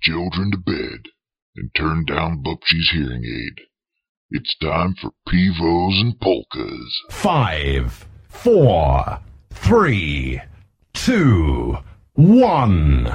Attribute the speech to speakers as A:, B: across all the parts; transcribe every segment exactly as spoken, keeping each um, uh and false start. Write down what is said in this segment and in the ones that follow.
A: children to bed and turn down Bubshy's hearing aid. It's time for Pivos and Polkas.
B: Five, four, three, two, one.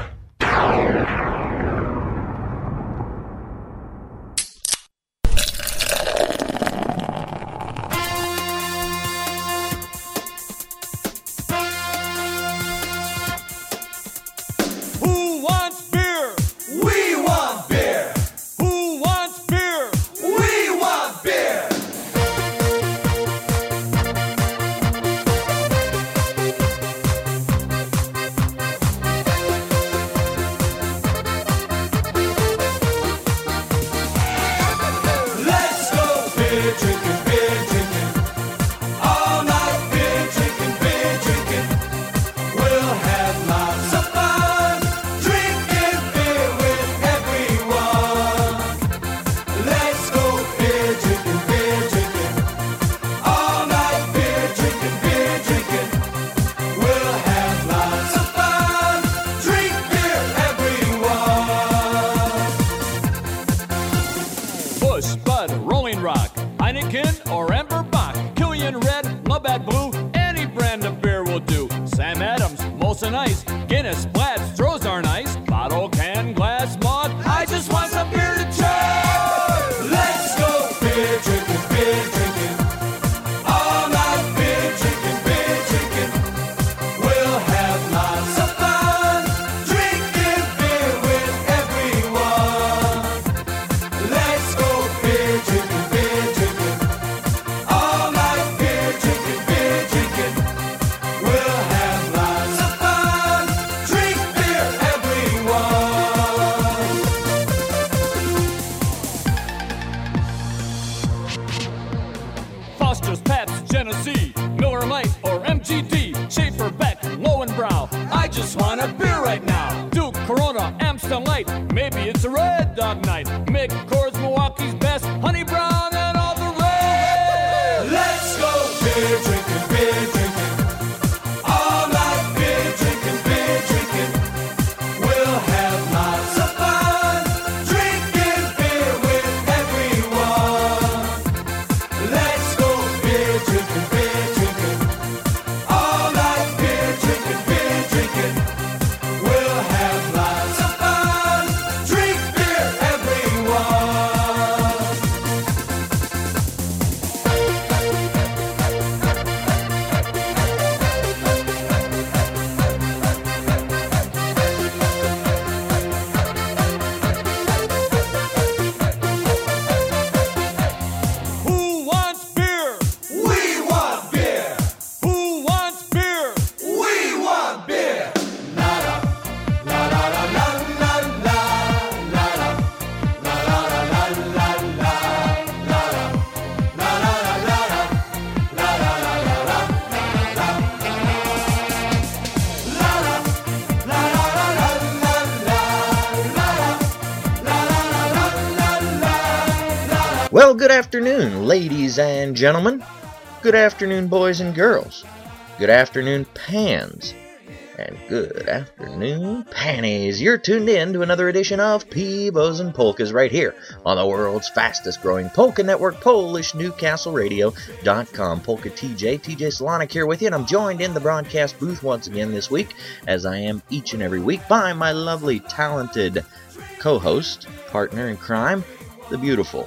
C: Well, good afternoon, ladies and gentlemen. Good afternoon, boys and girls. Good afternoon, pans. And good afternoon, panties. You're tuned in to another edition of Pivos and Polkas right here on the world's fastest growing polka network, Polish Newcastle Radio dot com. Polka T J, T J Solonik here with you, and I'm joined in the broadcast booth once again this week, as I am each and every week, by my lovely, talented co-host, partner in crime, the beautiful,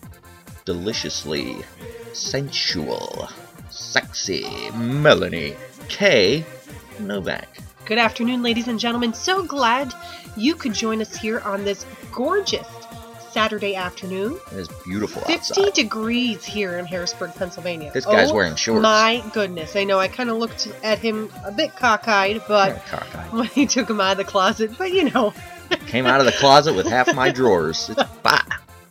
C: deliciously sensual, sexy Melanie K. Novak.
D: Good afternoon, ladies and gentlemen. So glad you could join us here on this gorgeous Saturday afternoon.
C: It is beautiful
D: fifty
C: outside.
D: Degrees here in Harrisburg, Pennsylvania.
C: This guy's
D: oh,
C: wearing shorts.
D: My goodness. I know I kind of looked at him a bit cockeyed, but
C: cockeyed.
D: when he took him out of the closet, but you know.
C: Came out of the closet with half my drawers. It's bah.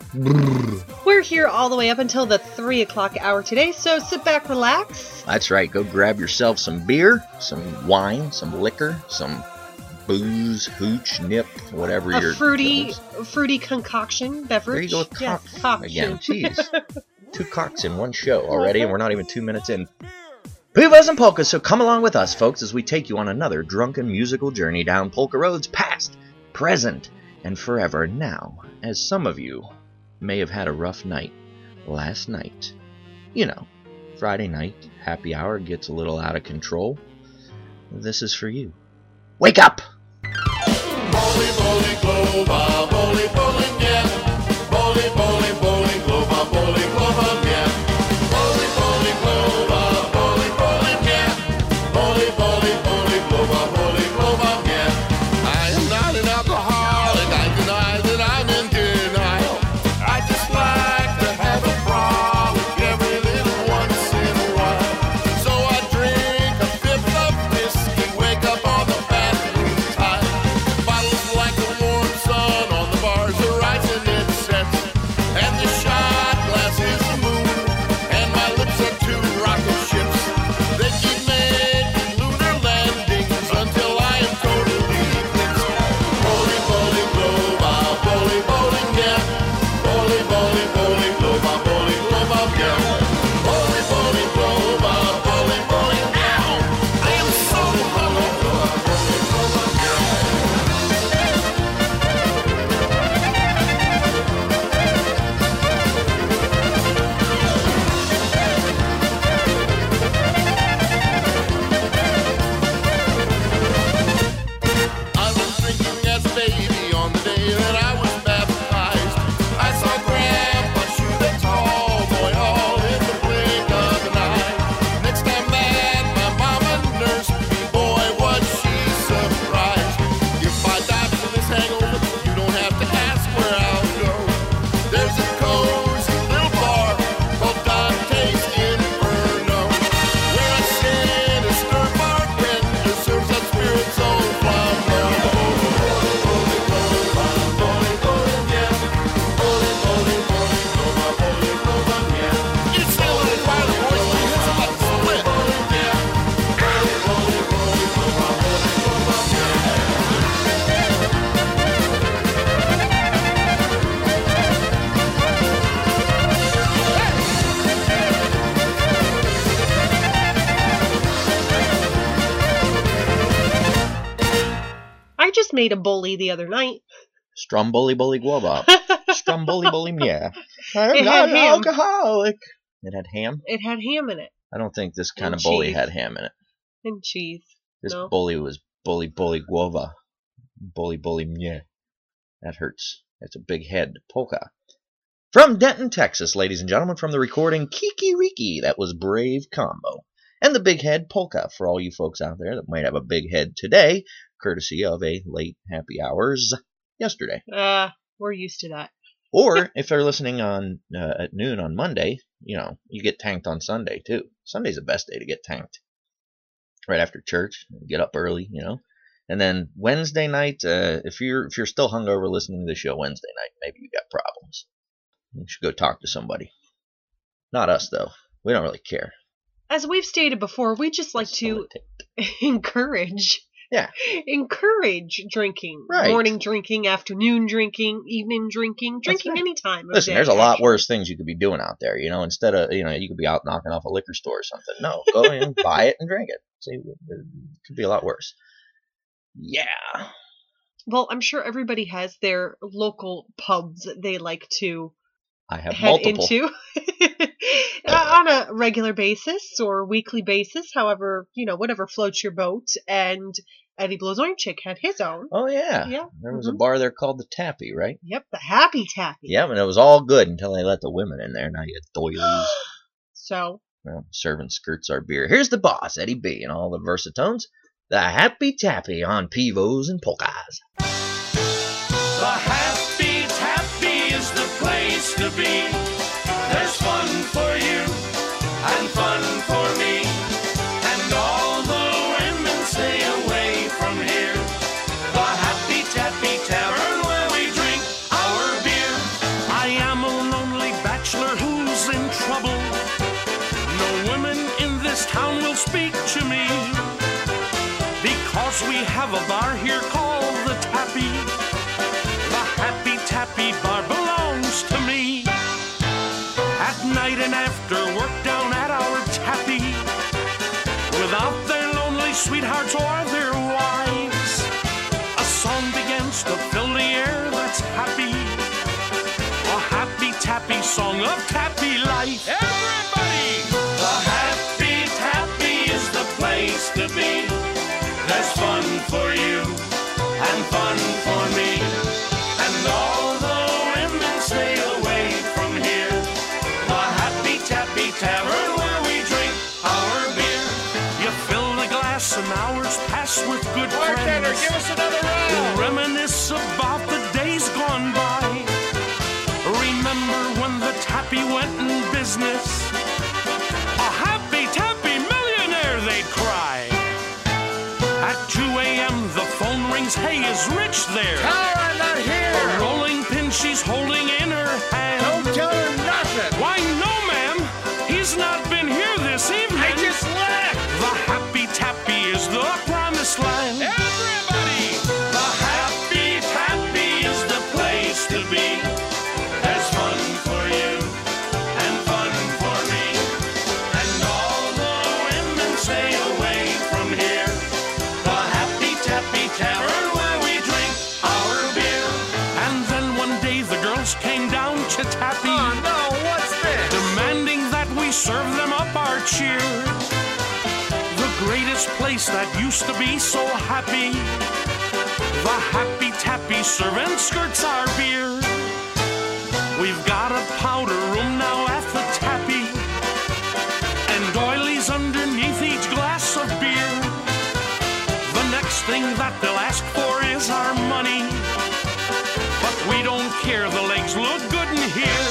D: We're here all the way up until the three o'clock hour today, so sit back, relax.
C: That's right. Go grab yourself some beer, some wine, some liquor, some booze, hooch, nip, whatever
D: a
C: your...
D: fruity, fruity concoction beverage.
C: There you go with cock
D: yes, cock
C: again. Jeez. Two cocks in one show already, and we're not even two minutes in. Pivos and polkas, so come along with us, folks, as we take you on another drunken musical journey down polka roads, past, present, and forever. Now, as some of you may have had a rough night last night, you know, Friday night, happy hour gets a little out of control. This is for you. Wake up!
E: Bowling, bowling, Globa, bowling, bowling, yeah. Bowling, bowling, bowling, Globa, bowling, Globa, yeah. Bowling, bowling, Globa, bowling, bowling, yeah. Bowling, bowling, bowling, Globa, bowling, Globa, yeah. I am not an alcoholic. I deny that I'm in denial. I just like to have a frolic every little once in a while. So I drink a fifth of whiskey, wake up on the bathroom tile. Bottles like the warm sun on the bars are rising in sets. And the shot glass is the moon, and my lips are two rocket ships. They keep making lunar landings until I am totally eclipsed. Bowling, bowling, Globa, bowling, bowling, yeah. Bowling, bowling, bowling, Globa, bowling, Globa, yeah. Bowling, bowling, Globa, bowling, bowling, ow! I am so hungover. Bowling, Globa, yeah. I was drinking as a baby on the day that I was baptized. I saw Grandpa shoot a tall boy all in the blink of an eye. Next time that my mama nursed me, boy, was she surprised. If I die from this hangover, you don't have to ask where I'll go. There's a cozy little bar called Dante's Inferno, where a sinister bartender serves up spirits on flambeau. It's so wild, boys, my head's about to split.
D: I just made a bully the other night.
C: Stromboli bully guava. Stromboli bully yeah. I'm
D: It
C: not
D: had
C: an
D: ham.
C: alcoholic. It had ham?
D: It had ham in it
C: I don't think this kind
D: And
C: of bully
D: cheese.
C: had ham in it.
D: and cheese.
C: This
D: No.
C: bully was bully bully guava. Bully bully yeah. That hurts. That's a big head. Polka. From Denton, Texas, ladies and gentlemen, from the recording Kiki Riki, that was Brave Combo. And the big head polka for all you folks out there that might have a big head today, courtesy of a late happy hours yesterday.
D: Uh, we're used to that.
C: Or if they're listening on uh, at noon on Monday, you know, you get tanked on Sunday too. Sunday's the best day to get tanked. Right after church, get up early, you know. And then Wednesday night, uh, if you're if you're still hungover listening to the show Wednesday night, maybe you got problems. You should go talk to somebody. Not us though. We don't really care.
D: As we've stated before, we just like to encourage
C: Yeah.
D: encourage drinking.
C: Right.
D: Morning drinking, afternoon drinking, evening drinking, drinking
C: right.
D: any time of
C: Listen,
D: day,
C: there's a lot
D: actually.
C: worse things you could be doing out there, you know. Instead of, you know, you could be out knocking off a liquor store or something. No, go in, buy it, and drink it. See, it could be a lot worse. Yeah.
D: Well, I'm sure everybody has their local pubs that they like to
C: I have
D: head
C: multiple.
D: into on a regular basis or weekly basis, however, you know, whatever floats your boat. And Eddie Blow's Orange Chick had his own.
C: Oh, yeah.
D: Yeah.
C: There was
D: Mhm.
C: a bar there called the Tappy, right?
D: Yep, the Happy Tappy.
C: Yeah, and it was all good until they let the women in there. Now you had doilies.
D: So,
C: Well, serving skirts our beer. Here's the boss, Eddie B, and all the Versatones. The Happy Tappy on Pivos and Polkas.
E: The Happy Tappy is the place to be. There's fun for you and fun for me. And all the women stay away from here. The Happy Tappy Tavern where we drink our beer. I am a lonely bachelor who's in trouble. No women in this town will speak to me. Because we have a bar here called the Tappy. The Happy Tappy bar belongs to me. At night and after work down at our Tappy, without their lonely sweethearts or their wives, a song begins to fill the air.
F: tappy song of tappy life. Everybody! The Happy Tappy is the place to be. There's fun for you and fun for me. And all the women stay away from here. The Happy Tappy Tavern where we drink our beer. You fill the glass and hours pass with good
E: Bartender,
F: friends.
E: give us another round.
F: Reminisce about the days gone by. Remember when the tappy went in business? A happy tappy millionaire, they'd cry. At two a.m. the phone rings, hey, is Rich there?
E: Tell her I'm not here.
F: A rolling pin she's holding in her hand.
E: Don't tell her nothing.
F: Why, no, ma'am, he's not been here this evening.
E: I just left.
F: The Happy Tappy is the promised land.
E: Everybody!
F: The Happy Tappy is the place to be. There's fun for you and fun for me. And all the women stay away from here. The Happy Tappy Tavern where we drink our beer. And then one day the girls came down to Tappy,
E: Oh, no, what's this?
F: demanding that we serve them up our cheer. The greatest place that used to be so happy. The Happy Tappy servant skirts our beer. We've got a powder room now at the Tappy, and doilies underneath each glass of beer. The next thing that they'll ask for is our money, but we don't care, the legs look good in here.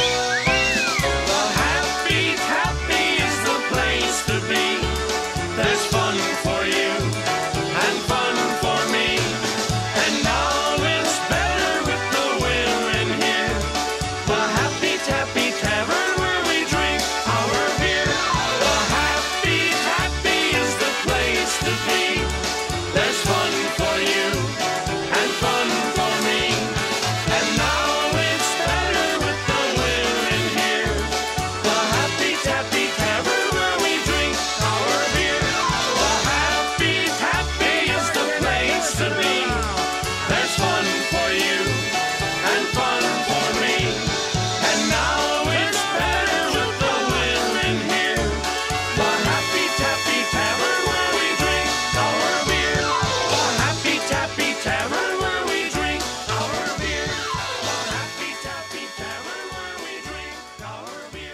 F: The Happy Tappy is the place to be. There's fun for you and fun for me. And now it's better with the women here. The Happy Tappy Tavern where we drink our beer. The Happy Tappy is the place to be. There's fun for you and fun for me. And now it's better with the women here. The Happy Tappy Tavern where we drink our beer. The Happy Tappy is the place to be. There's fun for you and fun for me. And now it's better with the women here. The Happy Tappy Tavern where we drink our beer. The Happy Tappy Tavern where we drink our beer. The Happy Tappy Tavern where we drink our beer.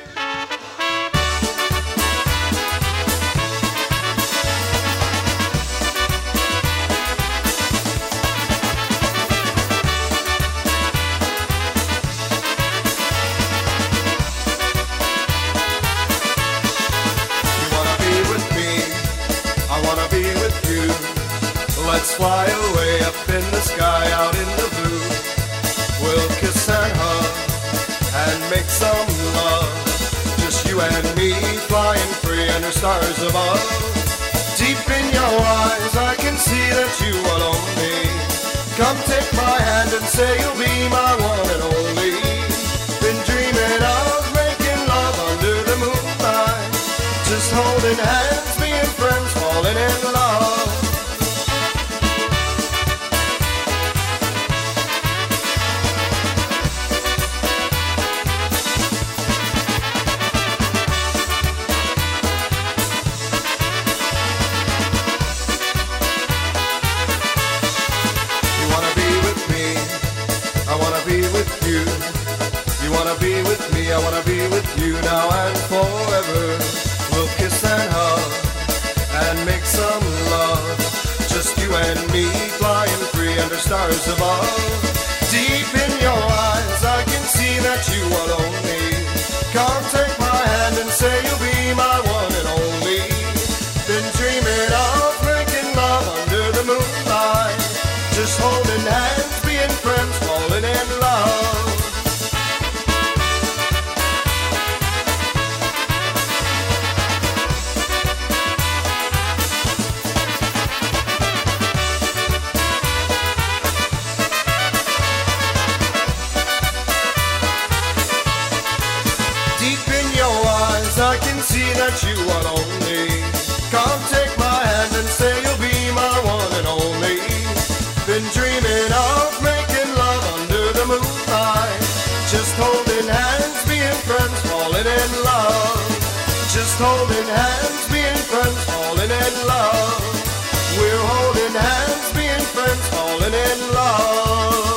G: You wanna be with me, I wanna be with you. Let's fly away up in the sky, out in the blue. We'll kiss and hug and make some love. Just you and me, flying free under stars above. Deep in your eyes, I can see that you are lonely. Come take my hand and say you'll be my one and only. Been dreaming of making love under the moonlight. Just holding hands, being friends, falling in love. You wanna be with me, I wanna be with you. You wanna be with me, I wanna be with you now and forever. We'll kiss and hug and make some love. Just you and me, flying free under stars above. Deep in your eyes, I can see that you are lonely. Come take my hand and say you'll be my one and only. Been dreaming of making love under the moonlight. Just holding hands, being friends, falling in love. Deep in your eyes, I can see that you are lonely. Come take my hand and say you'll be my one and only. Been dreaming of making love under the moonlight. Just holding hands. just holding hands, being friends, falling in love. We're holding hands, being friends, falling in love.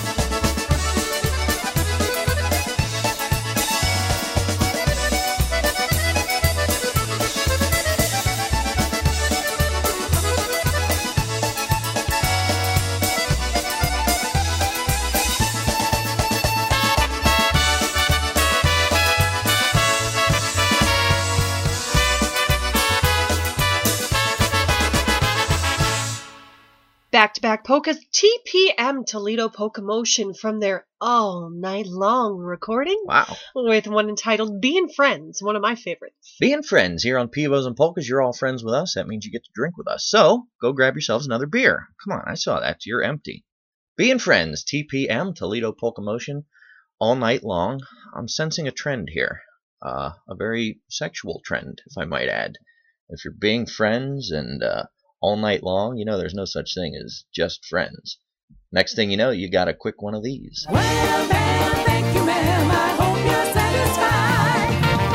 D: Back-to-back polkas, T P M Toledo Polka Motion from their All Night Long recording.
C: Wow.
D: With one entitled Being Friends, one of my favorites.
C: Being friends here on Pivos and Polkas, you're all friends with us. That means you get to drink with us. So, go grab yourselves another beer. Come on, I saw that. You're empty. Being friends, T P M Toledo Polka Motion, all night long. I'm sensing a trend here. Uh, a very sexual trend, if I might add. If you're being friends and uh, all night long, you know there's no such thing as just friends. Next thing you know, you got a quick one of these.
H: Well, ma'am, thank you, ma'am. I hope you're satisfied.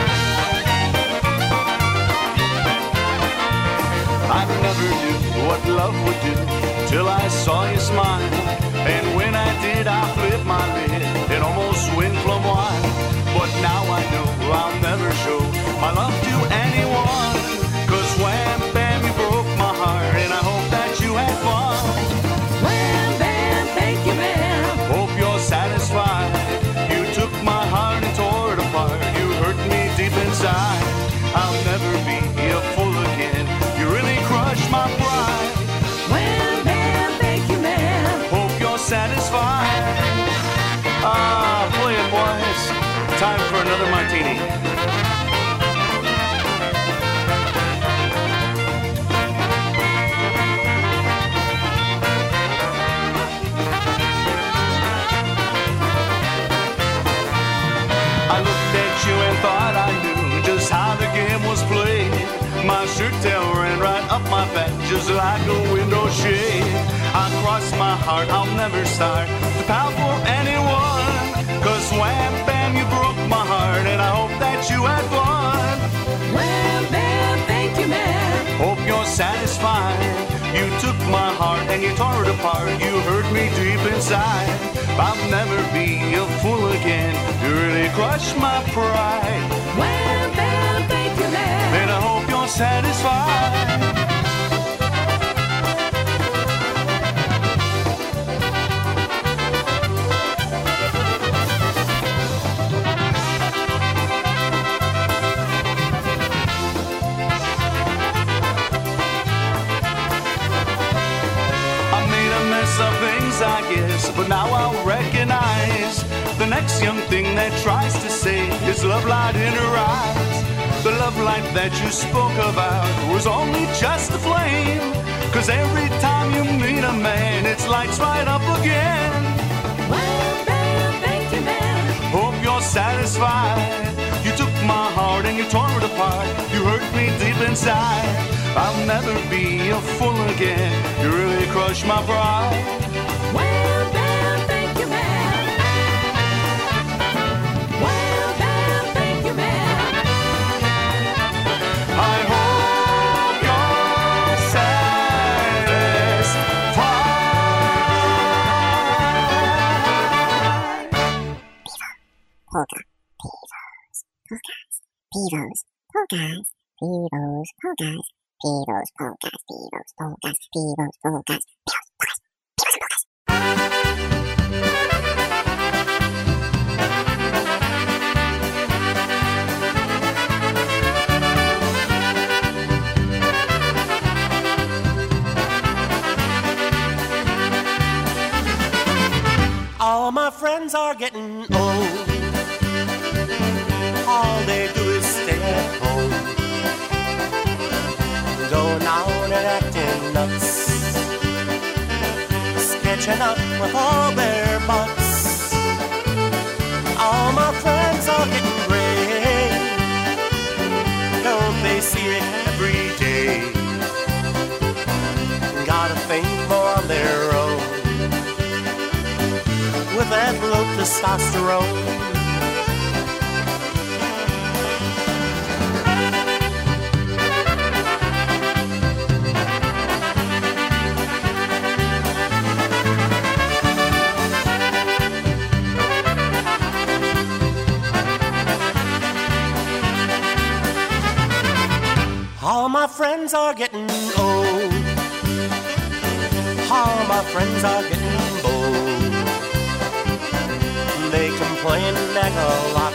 F: I never knew what love would do till I saw you smile. And when I did, I flipped my lid and almost went plumb wide. But now I know I'll never show my love to anyone. Cause wham, bam, you broke my heart, and I hope that you had fun.
H: Wham, bam, thank you, ma'am.
F: Hope you're satisfied. You took my heart and tore it apart. You hurt me deep inside. I'll never be a fool again. You really crushed my pride.
H: Wham, bam, thank you, ma'am.
F: Hope you're satisfied. Ah, play it, boys. Time for another martini. Thought I knew just how the game was played. My shirt tail ran right up my back just like a window shade. I crossed my heart, I'll never start to pout for anyone. Cause wham bam, you broke my heart, and I hope that you had fun.
H: Wham bam, thank you, ma'am.
F: Hope you're satisfied. You took my heart and you tore it apart. You hurt me deep inside. I'll never be a fool again. You really crushed my pride.
H: Wham bam, thank you, ma'am.
F: And I hope you're satisfied. Of things I guess, but now I'll recognize the next young thing that tries to say is love light in her eyes. The love light that you spoke about was only just a flame. Cause every time you meet a man, it's lights right up again.
H: Well, bam, thank you, man.
F: Hope you're satisfied. You took my heart and you tore it apart. You hurt me deep inside. I'll never be a fool again. You really crushed my pride.
H: Well, bam, thank you, man. Well, bam, thank you, man.
F: I hope you're satisfied.
I: Polka, Pivos, polkas, Pivos, polkas, Pivos, polkas, Pivos, polkas, Pivos, polkas, Pivos, polkas, Pivos, polkas.
J: All my friends are getting old. All they do is stay at home, going out and acting nuts, sketching up with all their butts. All my friends are getting gray. Don't they see it every day? Got a thing more on their own, with that low testosterone. friends are getting old. All my friends are getting bold. They complain and nag a lot.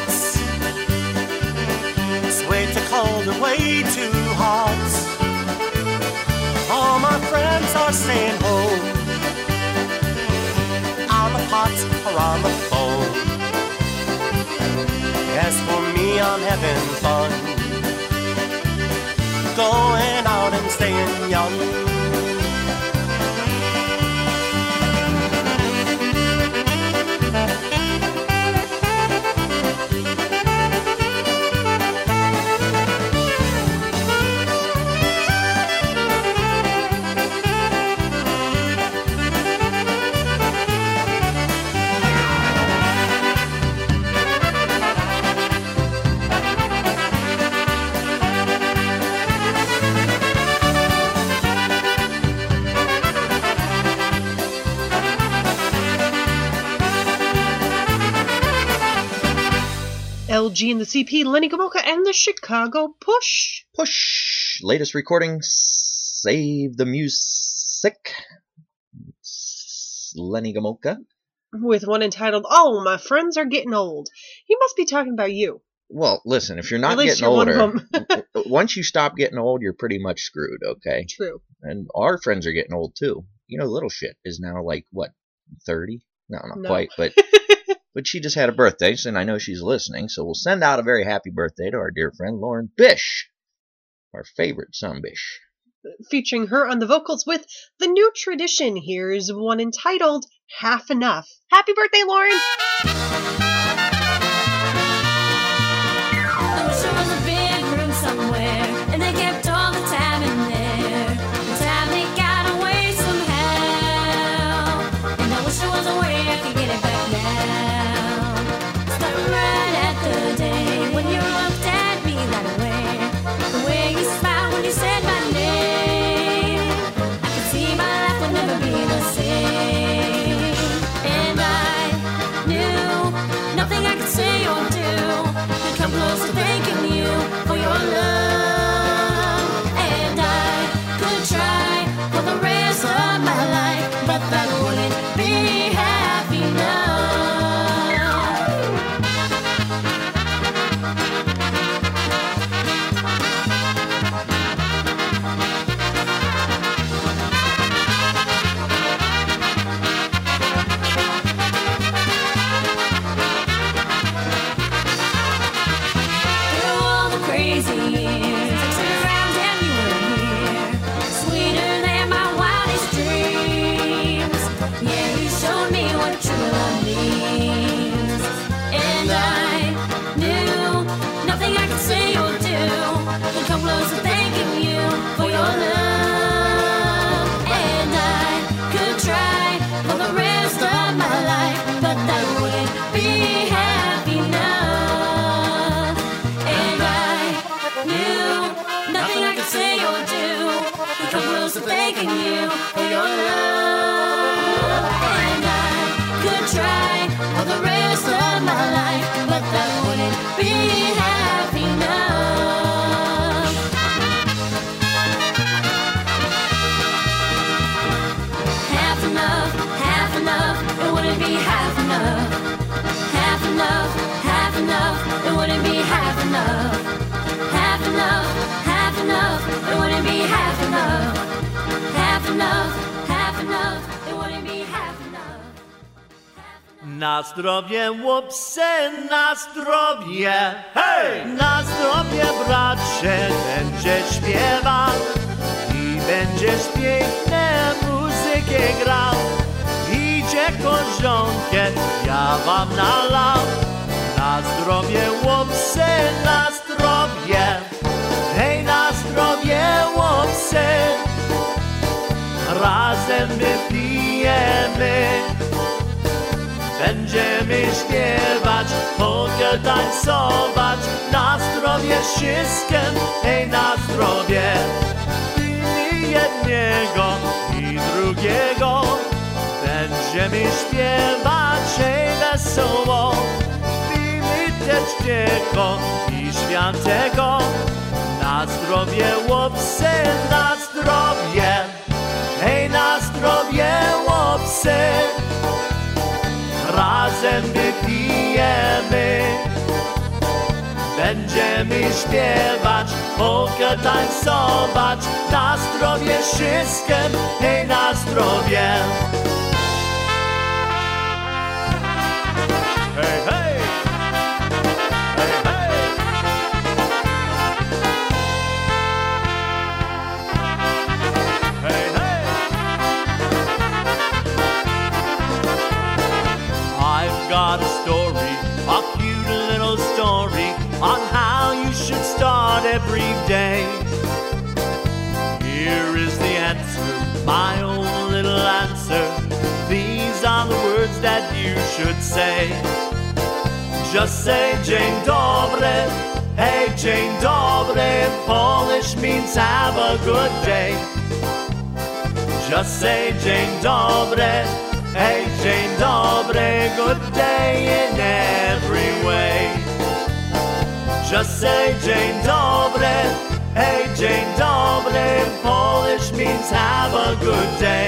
J: It's way too cold and way too hot. All my friends are staying home, on the pot or on the phone. As for me, I'm having fun, going out and staying young.
D: L G and the C P, Lenny Gomulka, and the Chicago Push.
C: Push. Latest recording, Save the Music. It's Lenny Gomulka.
D: With one entitled, Oh, My Friends Are Getting Old. He must be talking about you.
C: Well, listen, if you're not
D: At least
C: getting
D: you're one of
C: older, once you stop getting old, you're pretty much screwed, okay?
D: True.
C: And our friends are getting old, too. You know, little shit is now like, what, thirty? No, not
D: No.
C: quite, but... But she just had a birthday, and I know she's listening, so we'll send out a very happy birthday to our dear friend Lauren Bish, our favorite son Bish.
D: Featuring her on the vocals with The New Tradition. Here's one entitled Half Enough. Happy birthday, Lauren!
K: I wish there was a big room somewhere, and they kept all the time in there. The time they got away somehow, and I wish there was a way I could get it back now. Start right at the day when you looked at me that way, the way you smiled when you said my name. I could see my life would never be the same, and I knew nothing I could say or do could come close to thanking you for your love. And I could try for the rest of my life, but that wouldn't be half enough. Through all the crazy years, I turned around and you were here, sweeter than my wildest dreams. Yeah, you showed me what true love means, and I knew nothing I could say or do could come close to thanking you for your love. And I could try for the rest of my life, but that wouldn't be half enough. And I knew nothing I could say or do could come close to thanking you for your love. And I could try for the rest of my life, but that wouldn't be half enough. Half enough, half enough, it wouldn't be half enough. Half enough, half enough, it wouldn't be half enough. Half enough, half enough, it wouldn't be half enough. Half enough, half enough, it wouldn't be half enough.
J: Na zdrowie, łupsy, na zdrowie, hej! Na zdrowie, bracie, będziesz śpiewał i będziesz piękne muzykę grał. Idzie korzonkiem, ja wam nalał. Na zdrowie, łupsy, na zdrowie, hej, na zdrowie, łupsy. Razem wypijemy, będziemy śpiewać, polkę tańcować. Na zdrowie wszystkim, hej, na zdrowie. I jednego i drugiego będziemy śpiewać, hej, wesoło. Pijmy też cieko i świętego. Na Na zdrowie, łopsy, na zdrowie. Hej, na zdrowie, łopsy. Razem wypijemy. Będziemy śpiewać, polkę tańcować. Na zdrowie wszystkim, hej, na zdrowie. Hej, hej! Hej, hej! Hej, hej! I've got a story, a cute little story on how you should start every day. Here is the answer, my own little answer. These are the words that you should say. Just say dzień dobry, hey, dzień dobry. Polish means have a good day. Just say dzień dobry, hey, dzień dobry. Good day in every way. Just say dzień dobry, hey, dzień dobry. Polish means have a good day.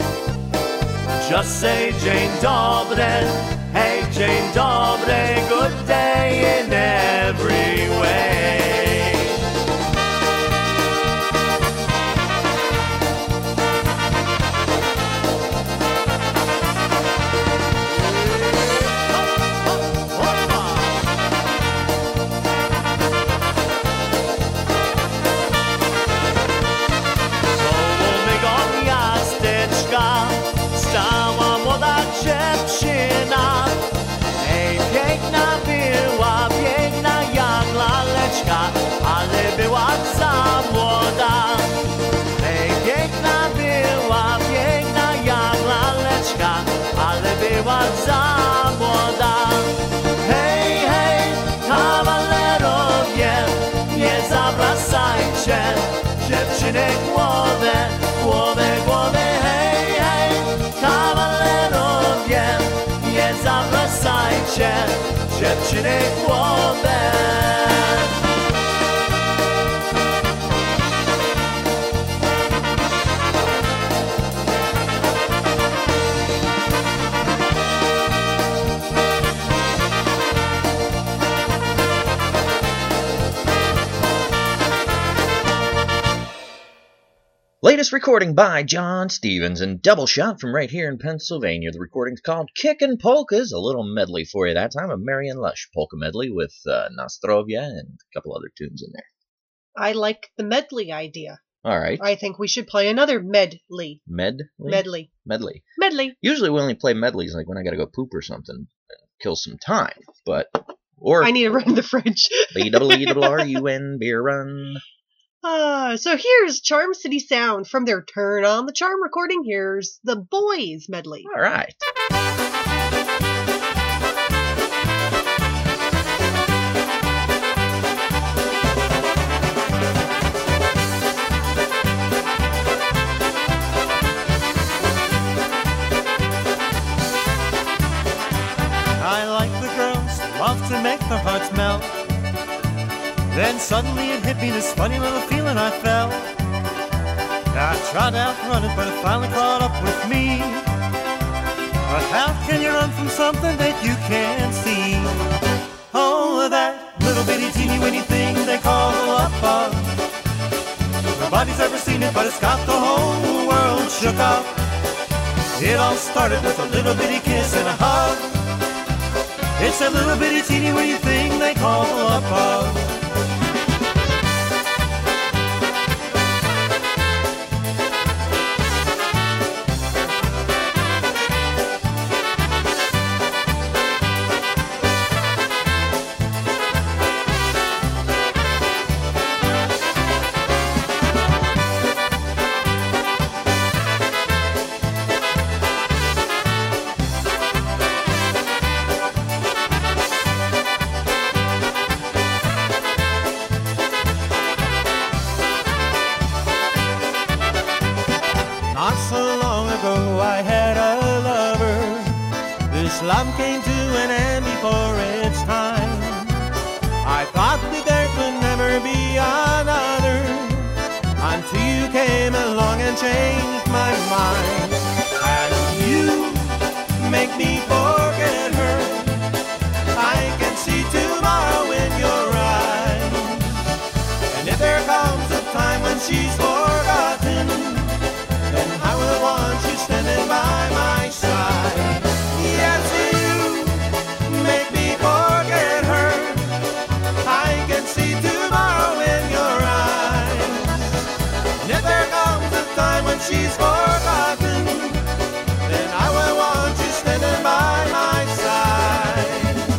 J: Just say dzień dobry, hey, dzień dobry. Good day in every way. Stała młoda dziewczyna. Ej, piękna była, piękna jak laleczka, ale była za młoda. Ej, piękna była, piękna jak laleczka, ale była za młoda. Hej, hej, kawalerowie, nie zawracajcie dziewczyny głowę, głowę, głowę. Kawalerowie, nie zawracajcie dziewczyny głowę.
C: Latest recording by John Stevens and double shot from right here in Pennsylvania. The recording's called Kickin' Polkas, a little medley for you that time, a Marion Lush polka medley with uh, Nostrovia and a couple other tunes in there.
D: I like the medley idea.
C: All right.
D: I think we should play another medley.
C: Medley?
D: Medley.
C: Medley.
D: Medley.
C: Usually we only play medleys like when I gotta go poop or something and kill some time, but... or
D: I need to run the fridge.
C: B W E R R U N, beer run.
D: Uh, so here's Charm City Sound from their Turn on the Charm recording. Here's the Boys medley.
C: All right.
J: I like the girls, love to make their hearts melt. Then suddenly it hit me, this funny little feeling I felt. I tried to outrun it, but it finally caught up with me. But how can you run from something that you can't see? Oh, that little bitty teeny weeny thing they call a bug. Nobody's ever seen it, but it's got the whole world shook up. It all started with a little bitty kiss and a hug. It's that little bitty teeny weeny thing they call a bug. Not so long ago I had a lover. This love came to an end before its time. I thought that there could never be another. until you came along and changed my mind. And you make me forget her. I can see tomorrow in your eyes. And if there comes a time when she's forgotten, then I will want you standing by my side. Yes, you make me forget her. I can see tomorrow in your eyes. And if there comes a time when she's forgotten, then I will want you standing by my side.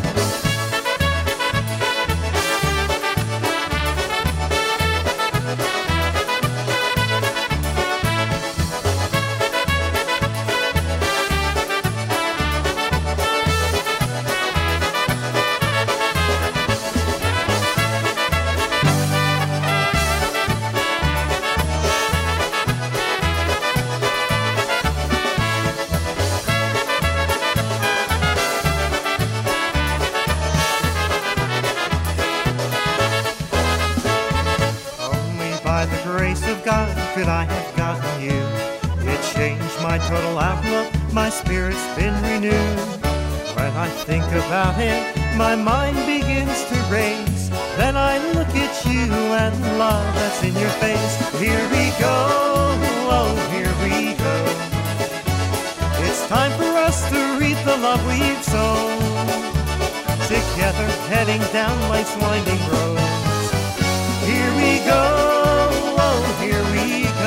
J: Could I have gotten you? It changed my total outlook, my spirit's been renewed. When I think about it, my mind begins to race. Then I look at you and love that's in your face. Here we go, oh here we go. It's time for us to reap the love we've sown. Together heading down life's winding roads. Here we go, oh here we go.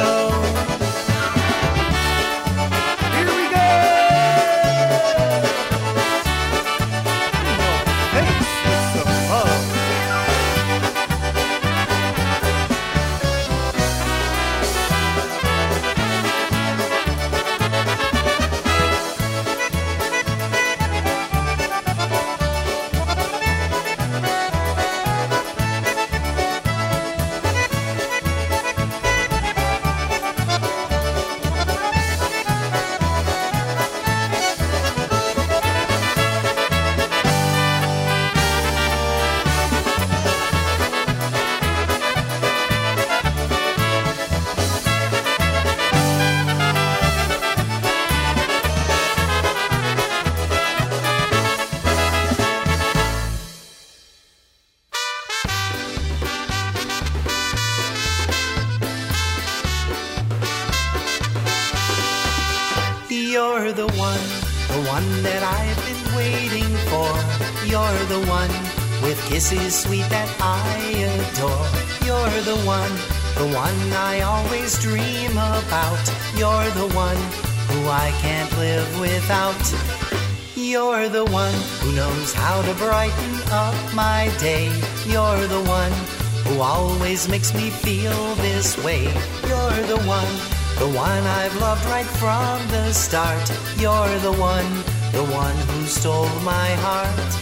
J: Here we go. Face with some love. You're the one, the one that I've been waiting for. You're the one with kisses sweet that I adore. You're the one, the one I always dream about. You're the one who I can't live without. You're the one who knows how to brighten up my day. You're the one who always makes me feel this way. You're the one, the one I've loved right from the start. You're the one, the one who stole my heart.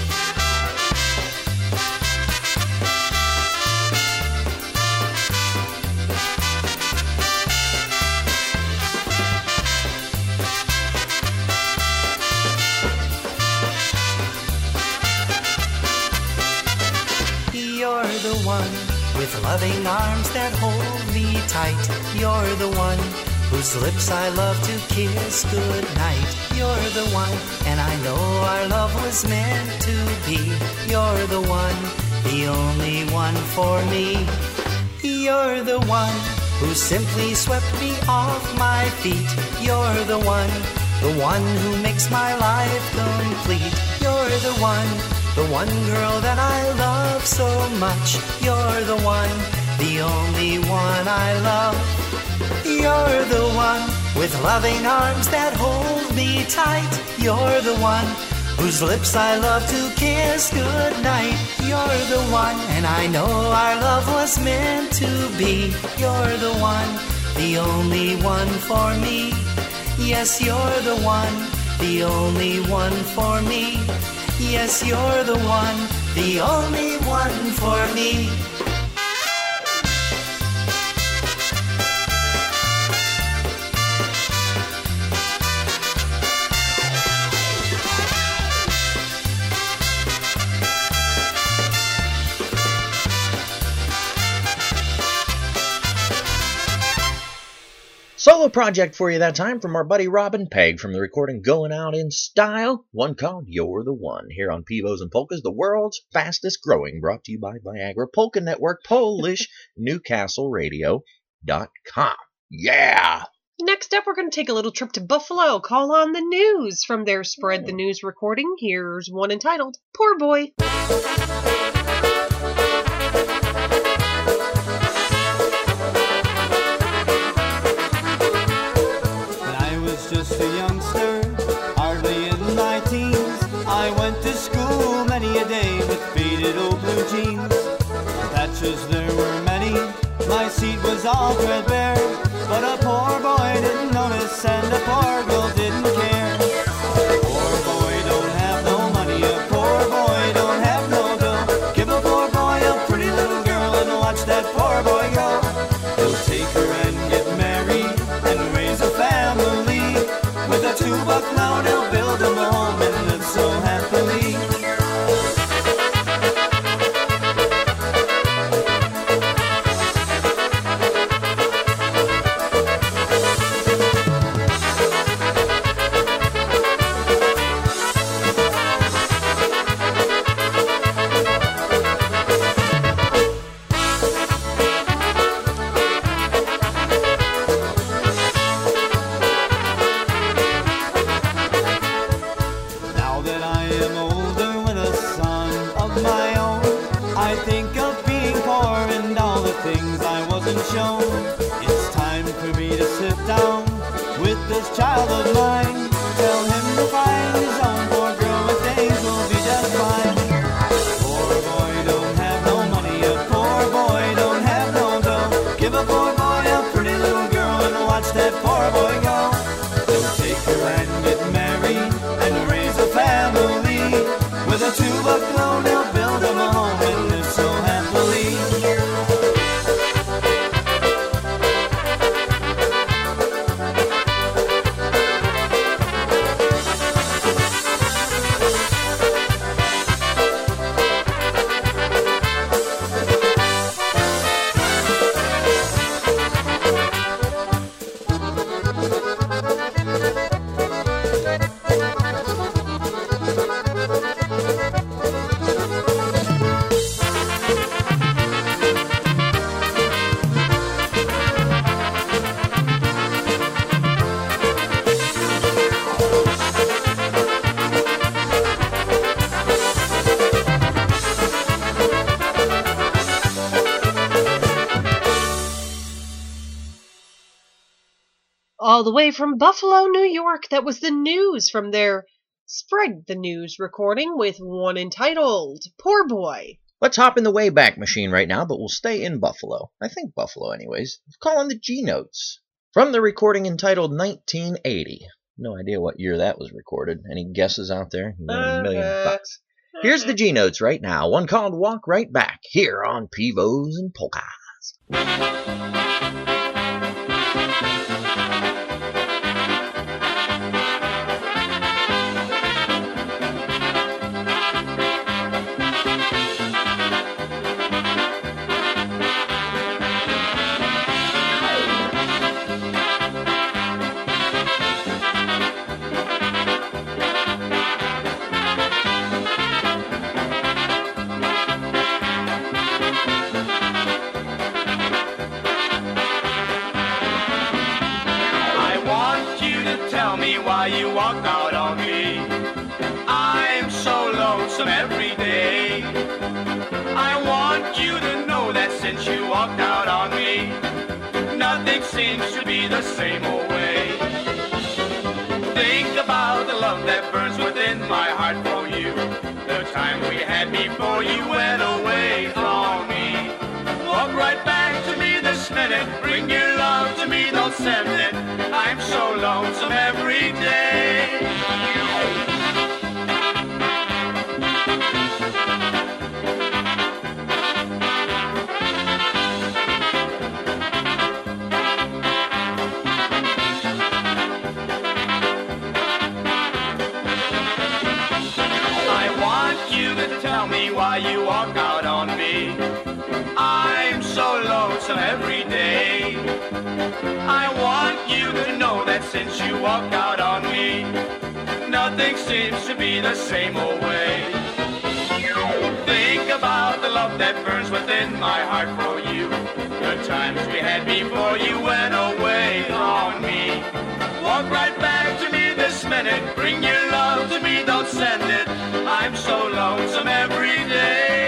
J: You're the one with loving arms that hold me tight. You're the one whose lips I love to kiss goodnight. You're the one, and I know our love was meant to be. You're the one, the only one for me. You're the one who simply swept me off my feet. You're the one, the one who makes my life complete. You're the one, the one girl that I love so much. You're the one, the only one I love. You're the one with loving arms that hold me tight. You're the one whose lips I love to kiss goodnight. You're the one, and I know our love was meant to be. You're the one, the only one for me. Yes, you're the one, the only one for me. Yes, you're the one, the only one for me.
C: Solo project for you that time from our buddy Robin Pegg from the recording Going Out in Style, one called You're the One, here on Pivos and Polkas, the world's fastest growing, brought to you by Viagra Polka Network, Polish Newcastle Radio dot com. Yeah!
D: Next up, we're going to take a little trip to Buffalo, call on the news. From their Spread the News recording, here's one entitled, Poor Boy.
J: Just a youngster, hardly in my teens. I went to school many a day with faded old blue jeans. Patches there were many, my seat was all threadbare. But a poor boy didn't notice and a poor girl didn't care. A poor boy don't have no money, a poor boy don't have no dough. Give a poor boy a pretty little girl and watch that poor boy go. He'll take her and get married and raise a family. With a two-buck loan, he'll build him a home and live so happily. Child of mine, tell him to find his own poor girl, and things will be just fine. Poor boy don't have no money, a poor boy don't have no dough. Give a poor boy a pretty little girl and watch that poor boy go. He'll take her and get married and raise a family. With a two-buck loan, he'll build him a home and live so happily.
D: All the way from Buffalo, New York, that was the news from their Spread the News recording with one entitled, Poor Boy.
C: Let's hop in the Wayback Machine right now, but we'll stay in Buffalo. I think Buffalo anyways. Let's call on the G-Notes. From the recording entitled nineteen eighty. No idea what year that was recorded. Any guesses out there? You win a million
D: Uh-huh.
C: bucks. Here's the G-Notes right now. One called Walk Right Back, here on Pivos and Polkas.
E: Why you walked out on me. I'm so lonesome every day. I want you to know that since you walked out on me, nothing seems to be the same old way. Think about the love that burns within my heart for you, the time we had before you went away from me. Walk right back to me this minute, bring your love to me, don't send it. I'm so lonesome every day. I want you to tell me why you walk out on me. I'm so lonesome every day. I want you to
L: since you walked out on me. Nothing seems to be the same old way. Think about the love that burns within my heart for you. The times we had before you went away on me. Walk right back to me this minute. Bring your love to me, don't send it. I'm so lonesome every day.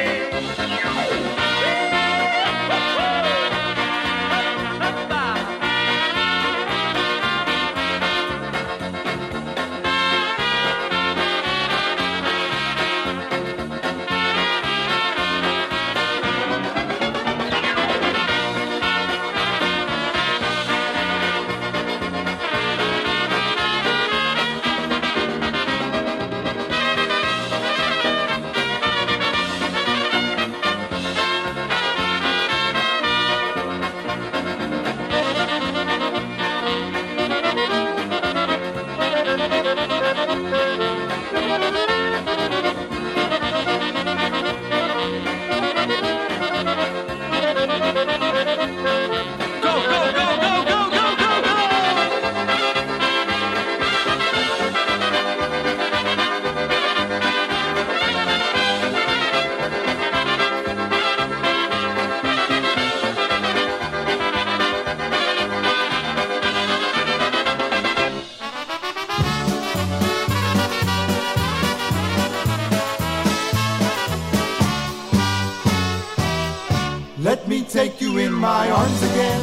M: Let me take you in my arms again.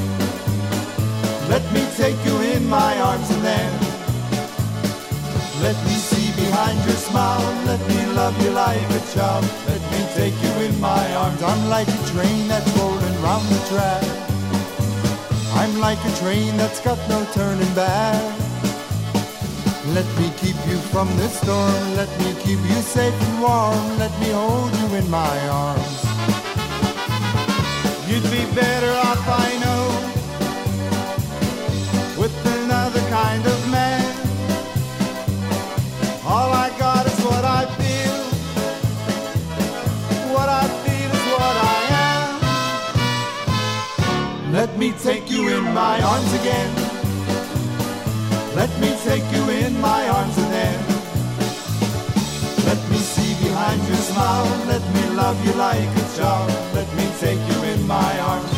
M: Let me take you in my arms and then let me see behind your smile. Let me love you like a child. Let me take you in my arms. I'm like a train that's rolling round the track. I'm like a train that's got no turning back. Let me keep you from the storm. Let me keep you safe and warm. Let me hold you in my arms. You'd be better off, I know, with another kind of man. All I got is what I feel. What I feel is what I am. Let me take you in my arms again. Let me take you in my arms and then let me see behind your smile. Let me love you like a child. Let me take you in my arms.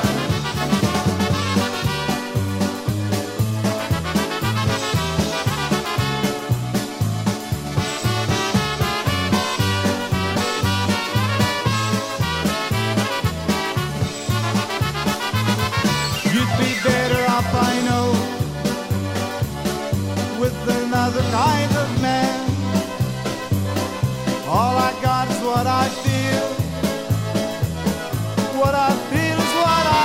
M: You'd be better off, I know, with another kind of man. All I got is what I feel. What I feel is what I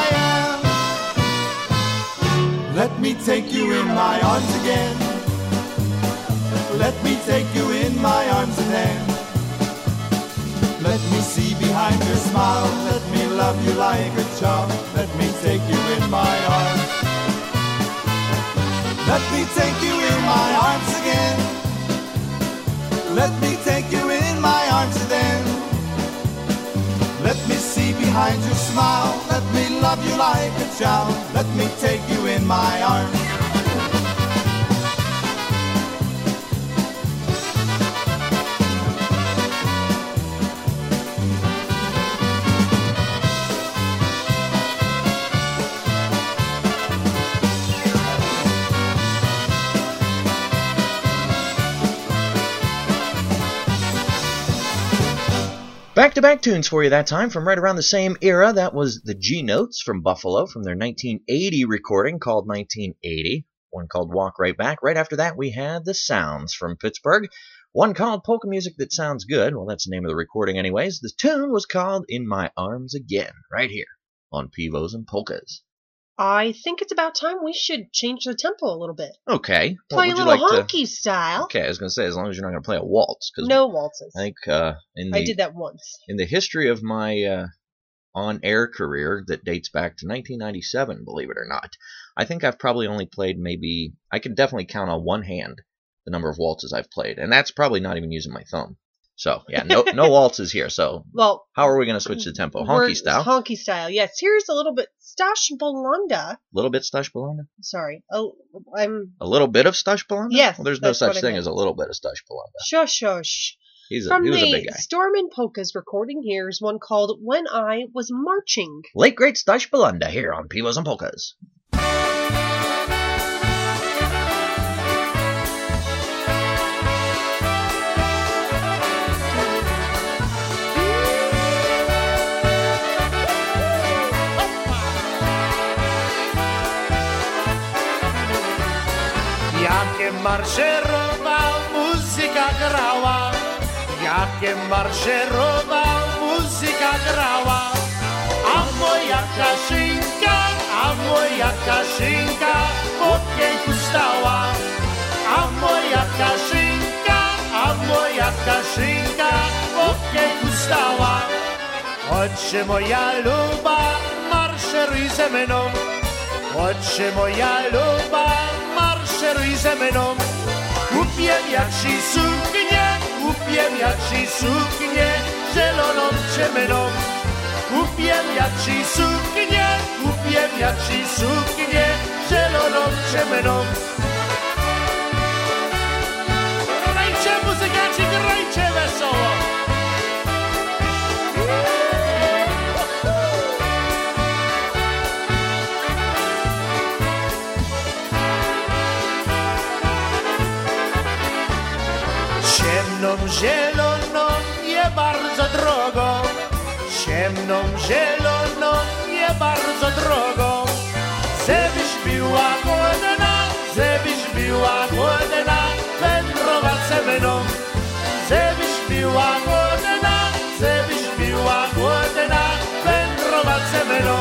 M: am. Let me take you in my arms again. Let me take you in my arms and then let me see behind your smile. Let me love you like a child. Let me take you in my arms. Let me take you in my arms again. Let me take you in my arms then. Let me see behind your smile. Let me love you like a child. Let me take you in my arms.
C: Back-to-back tunes for you that time from right around the same era. That was the G-Notes from Buffalo from their nineteen eighty recording called nineteen eighty. One called Walk Right Back. Right after that, we had the Sounds from Pittsburgh. One called Polka Music That Sounds Good. Well, that's the name of the recording anyways. The tune was called In My Arms Again, right here on Pivos and Polkas.
D: I think it's about time we should change the tempo a little bit.
C: Okay.
D: Play a
C: would you
D: little
C: like to-
D: honky style.
C: Okay, I was going to say, as long as you're not going to play a waltz. 'Cause
D: No waltzes.
C: I think uh, in the
D: I did that once.
C: in the history of my uh, on-air career that dates back to nineteen ninety-seven, believe it or not, I think I've probably only played maybe, I can definitely count on one hand the number of waltzes I've played, and that's probably not even using my thumb. So, yeah, no no waltzes here. So,
D: Well,
C: how are we going to switch the tempo?
D: we're-
C: Honky style?
D: Honky style, yes. Here's a little bit Stash Bolanda.
C: A little bit Stash Belanda?
D: Sorry. Oh, I'm...
C: A little bit of Stash Belanda?
D: Yes,
C: Well, there's no
D: that's
C: such
D: what I
C: thing
D: meant.
C: as a little bit of Stash Belanda.
D: Shush, shush.
C: He's a,
D: From
C: he was
D: the
C: a big guy.
D: Storm and Polkas recording, here's one called When I Was Marching.
C: Late great Stash Belanda here on Pivos and Polkas.
J: Jakie marszerował, muzyka grała. Jakie marszerował, muzyka grała. A moja Kaszynka, a moja Kaszynka w okienku stała. A moja Kaszynka, a moja Kaszynka w okienku stała. Chodźcie moja luba, marszeruj ze mną. Chodźcie moja luba, marszeruj ze mną. Kupię ja ci suknię, kupię ja ci suknię, zieloną ciemną. Kupię ja ci suknię, kupię ja ci suknię, zieloną ciemną. Grajcie muzykaci, grajcie wesoło. Ciemną, zieloną, nie bardzo drogą. Ciemną, zieloną, nie bardzo drogą. Żebyś była głodna, żebyś była głodna, wędrować ze mną. Żebyś była głodna, żebyś była głodna, wędrować ze mną.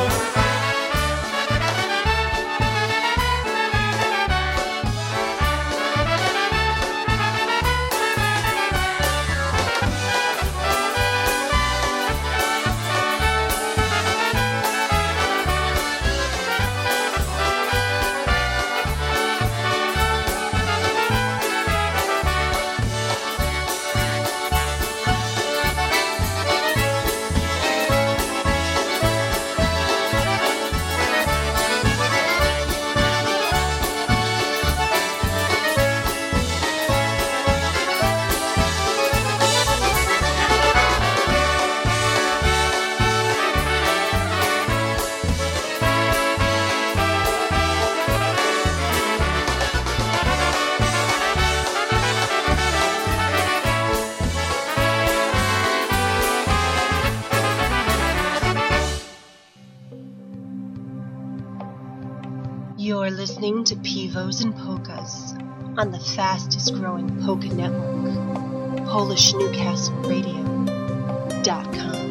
D: You're listening to Pivos and Polkas on the fastest growing polka network, Polish Newcastle Radio dot com.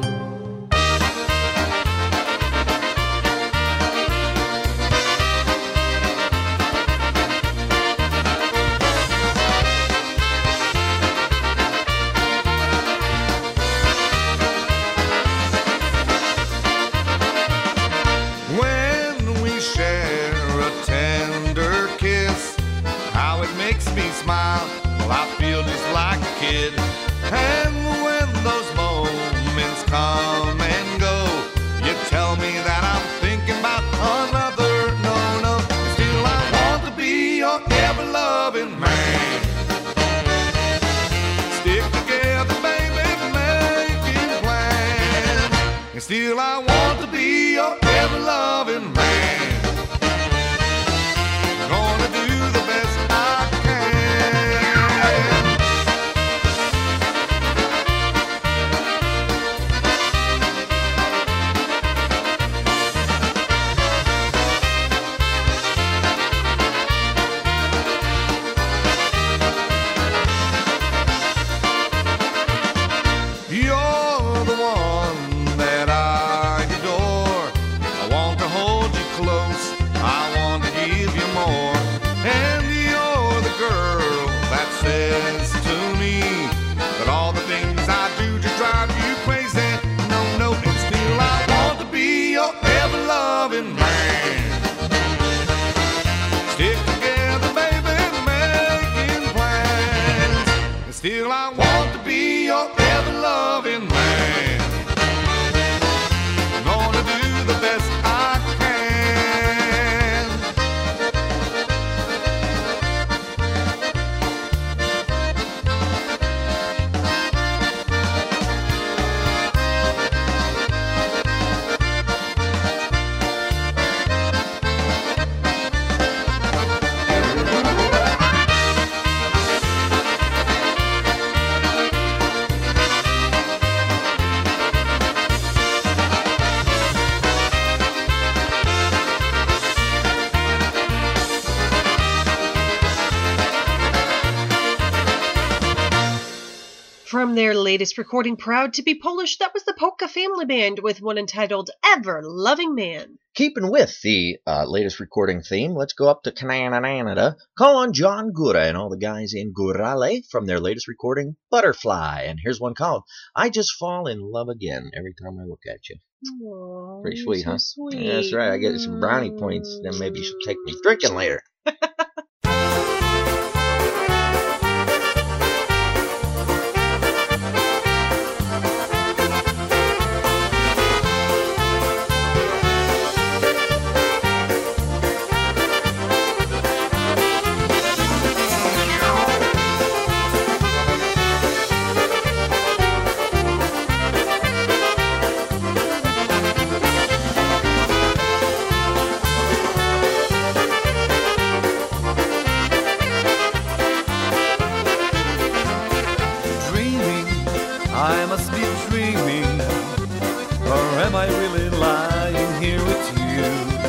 G: When we share a tender kiss, how it makes me smile. Well, I feel just like a kid. And when those moments come and go, you tell me that I'm thinking about another. No, no, still I want to be your ever-loving man. Stick together, baby, making plans. And still I want to be your ever-loving man. Gonna do the best I can. You're the one that I adore. I want to hold you close.
E: I want to be your ever-loving man. I'm gonna do the best I can.
D: From their latest recording, Proud to be Polish, that was the Polka Family Band with one entitled Ever Loving Man.
C: Keeping with the uh, latest recording theme, let's go up to Canada, call on John Gura and all the guys in Gurale from their latest recording, Butterfly. And here's one called I Just Fall in Love Again every time I look at you.
D: Aww,
C: Pretty sweet,
D: so
C: huh?
D: Sweet.
C: Yeah, that's right. I get some brownie points, then maybe she'll take me drinking later.
J: Dreaming, I must be dreaming, or am I really lying here with you?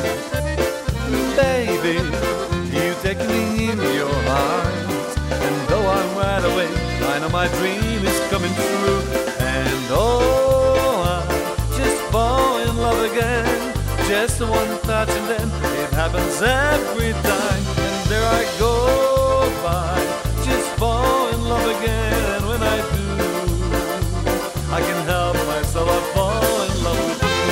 J: Baby, you take me in your arms, and though I'm wide awake, I know my dream is coming true. And oh, I just fall in love again, just one touch and then it happens every time. And there I go by, just fall in love again, and when I do, I can help myself, I fall in love with you.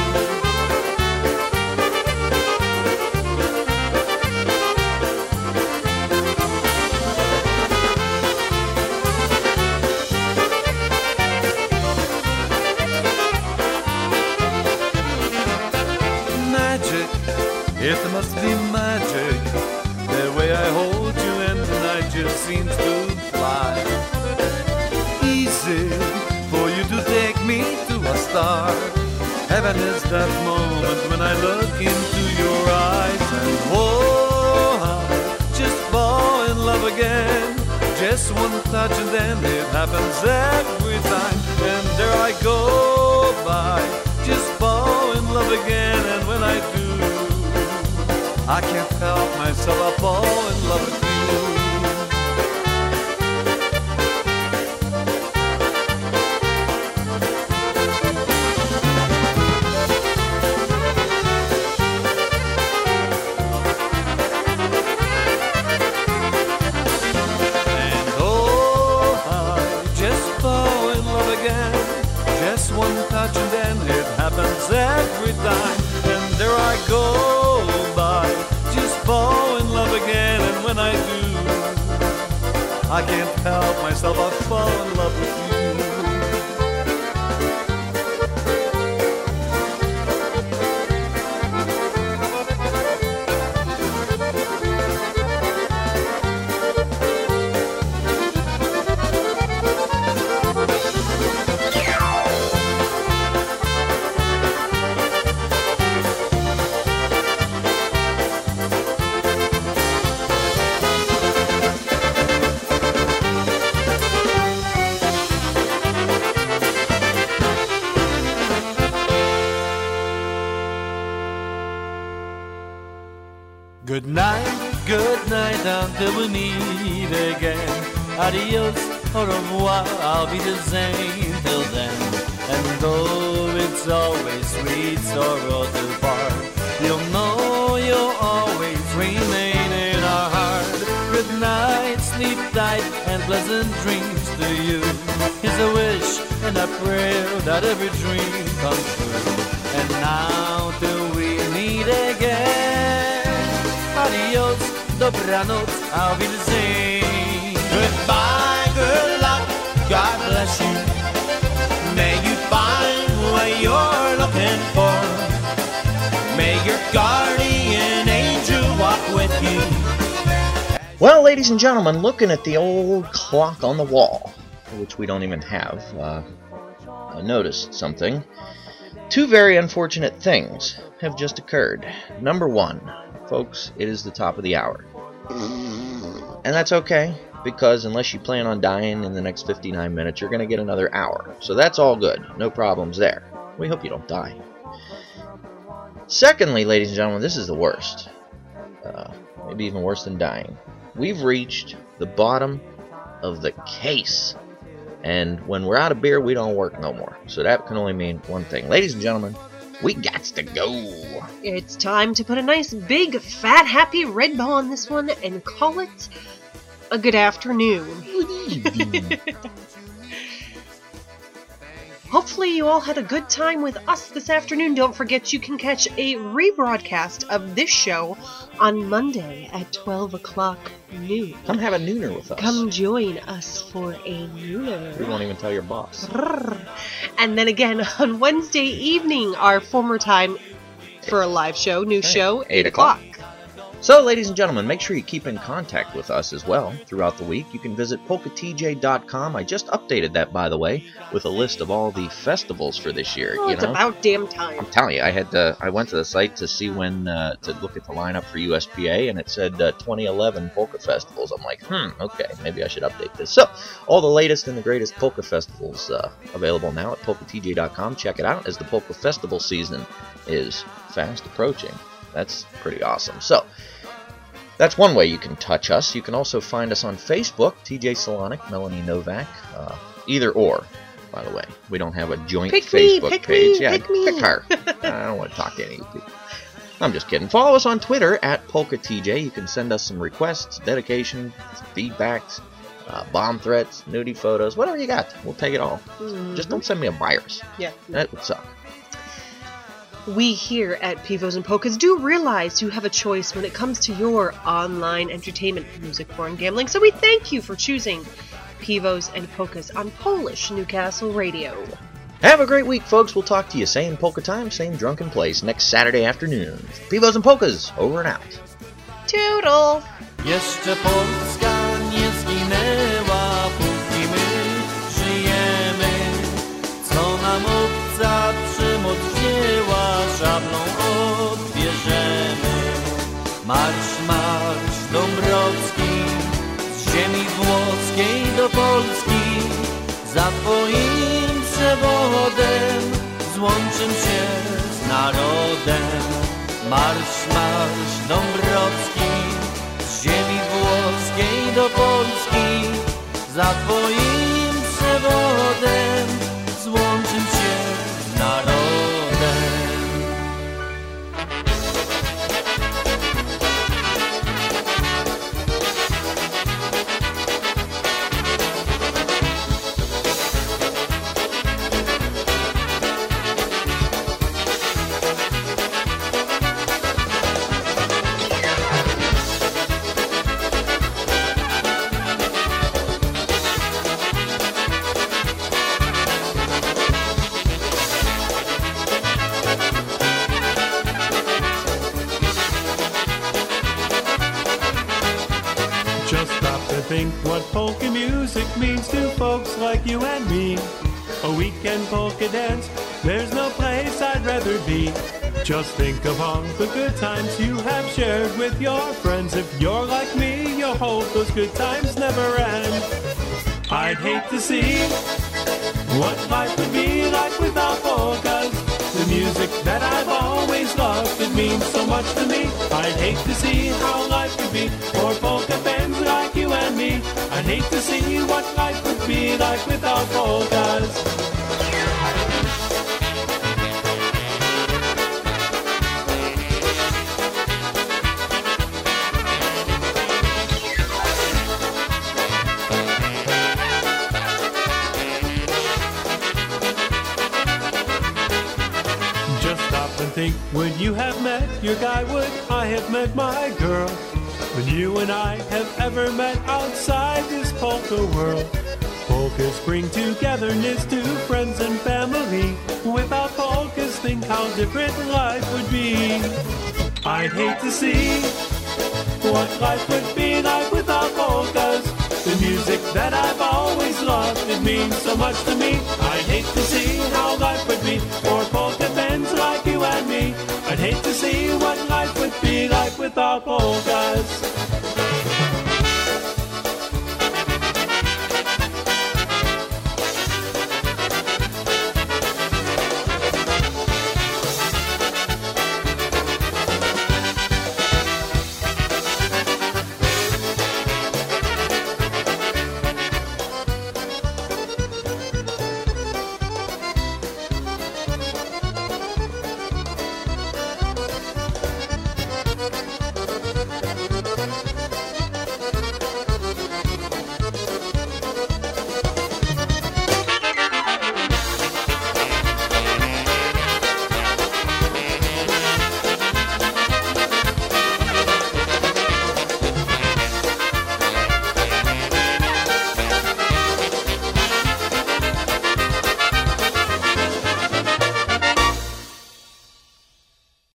J: Magic, it must be magic, the way I hold you and the night just seems to fly. Easy for you to take me to a star. Heaven is that moment when I look into your eyes, and oh, I just fall in love again. Just one touch and then it happens every time. And there I go by, just fall in love again, and when I do, I can't help myself, I fall in love with you. And oh, I just fall in love again. Just one touch and then it happens every time. And there I go by, just fall in love again, and when I do, I can't help myself, I fall in love with you. Good night, good night, until we meet again. Adios, au revoir, I'll be the same till then. And though it's always sweet sorrow to part, you'll know you'll always remain in our heart. Good night, sleep tight, and pleasant dreams to you. Here's a wish and a prayer that every dream comes true. And now till we meet again, adios, dobranoc, I'll be the same. Goodbye, good luck,
C: ladies and gentlemen, looking at the old clock on the wall, which we don't even have, uh, I noticed something. Two very unfortunate things have just occurred. Number one, folks, it is the top of the hour. And that's okay, because unless you plan on dying in the next fifty-nine minutes, you're going to get another hour. So that's all good. No problems there. We hope you don't die. Secondly, ladies and gentlemen, this is the worst. Uh, maybe even worse than dying. We've reached the bottom of the case. And when we're out of beer, we don't work no more. So that can only mean one thing. Ladies and gentlemen, we gots to go.
D: It's time to put a nice big fat happy red bow on this one and call it a good afternoon. Hopefully you all had a good time with us this afternoon. Don't forget you can catch a rebroadcast of this show on Monday at twelve o'clock noon.
C: Come have a nooner with us.
D: Come join us for a nooner.
C: We won't even tell your boss.
D: And then again on Wednesday evening, our former time for a live show, new
C: Okay.
D: show,
C: eight
D: eight o'clock.
C: So, ladies and gentlemen, make sure you keep in contact with us as well throughout the week. You can visit polka t j dot com. I just updated that, by the way, with a list of all the festivals for this year.
D: Oh,
C: you
D: it's
C: know?
D: about damn time.
C: I'm telling you, I had to, I went to the site to see when uh, to look at the lineup for U S P A, and it said uh, twenty eleven polka festivals. I'm like, hmm, okay, maybe I should update this. So, all the latest and the greatest polka festivals uh, available now at polka t j dot com. Check it out as the polka festival season is fast approaching. That's pretty awesome. So, that's one way you can touch us. You can also find us on Facebook, T J Solonic, Melanie Novak, uh, either or. By the way, we don't have a joint
D: Pick me,
C: Facebook
D: pick
C: page.
D: me,
C: yeah,
D: pick me.
C: her. I don't want to talk to any of you people. I'm just kidding. Follow us on Twitter at Polka T J. You can send us some requests, dedication, feedbacks, uh, bomb threats, nudie photos, whatever you got. We'll take it all.
D: Mhm.
C: Just don't send me a virus.
D: Yeah.
C: That would suck.
D: We here at Pivos and Polkas do realize you have a choice when it comes to your online entertainment, music, porn, gambling, so we thank you for choosing Pivos and Polkas on Polish Newcastle Radio.
C: Have a great week, folks. We'll talk to you same polka time, same drunken place next Saturday afternoon. Pivos and Polkas, over and out.
D: Toodle!
J: Jeszcze Polska nie zginęła, póki my żyjemy. Co nam obca przemoc wzięła, szablą odbierzemy. Marsz, marsz Dąbrowski, z ziemi włoskiej do Polski. Za twoim przewodem złączę się z narodem. Marsz, marsz Dąbrowski, z ziemi włoskiej do Polski. Za twoim przewodem złączę się z narodem.
F: Just stop to think what polka music means to folks like you and me. A weekend polka dance, there's no place I'd rather be. Just think of all the good times you have shared with your friends. If you're like me, you'll hope those good times never end. I'd hate to see what life would be like without polkas. The music that I've always loved, it means so much to me. I'd hate to see how life could be for polka fans like you and me. I'd hate to see what life would be like without polkas. Just stop and think, would you have met your guy? Would I have met my girl? When you and I have ever met outside this polka world? Polkas bring togetherness to friends and family. Without polkas, think how different life would be. I'd hate to see
N: what life would be like without polkas. The music that I've always loved, it means so much to me. I'd hate to see how life would be for polka fans like you and me. I'd hate to see what life would be like without polkas.